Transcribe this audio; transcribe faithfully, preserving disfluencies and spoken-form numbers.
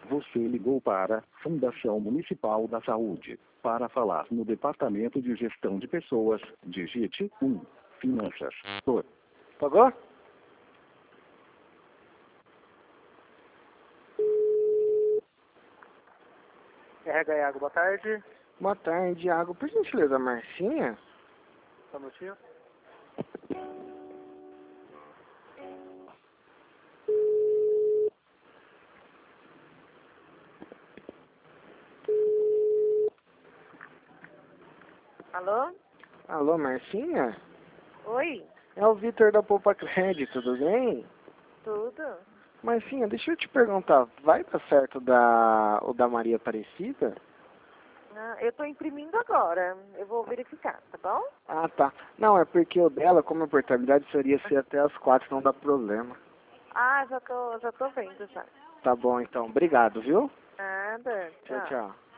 Você ligou para Fundação Municipal da Saúde. Para falar no Departamento de Gestão de Pessoas, digite um. Finanças. dois. Pagou? R H Iago, boa tarde. Boa tarde, Iago. Por gentileza, Marcinha? Só um minutinho. Alô? Alô, Marcinha? Oi? É o Vitor da Poupa Crédito, tudo bem? Tudo? Marcinha, deixa eu te perguntar, vai dar certo da, o da Maria Aparecida? Ah, eu tô imprimindo agora. Eu vou verificar, tá bom? Ah, tá. Não, é porque o dela, como a portabilidade seria ser até as quatro, não dá problema. Ah, já tô, já tô vendo já. Tá bom, então. Obrigado, viu? Nada. Tchau, tchau.